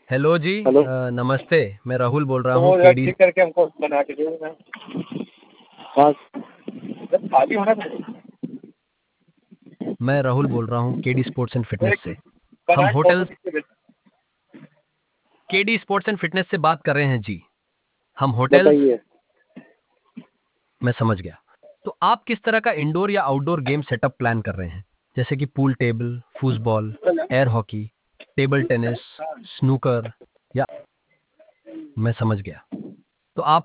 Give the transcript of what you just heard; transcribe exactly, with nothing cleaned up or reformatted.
Hello जी। Hello. अ, नमस्ते। मैं राहुल बोल रहा तो हूँ वो यार केडी। ठीक करके हमको बना के दो ना। हाँ, जब खाली होना चाहिए। मैं राहुल बोल रहा हूँ केडी स्पोर्ट्स एंड फिटनेस एक से। हम बना के फोटो होटल खींच के भेज। केडी स्पोर्ट्स एंड फिटनेस से बात कर रहे हैं जी। हम होटल्स। बताइए। मैं समझ गया। तो आप किस तरह का इंडोर या आउटडोर गेम सेटअप प्लान कर रहे हैं? जैसे कि pool table, football, air hockey, table tennis, snooker, या मैं समझ गया। तो आप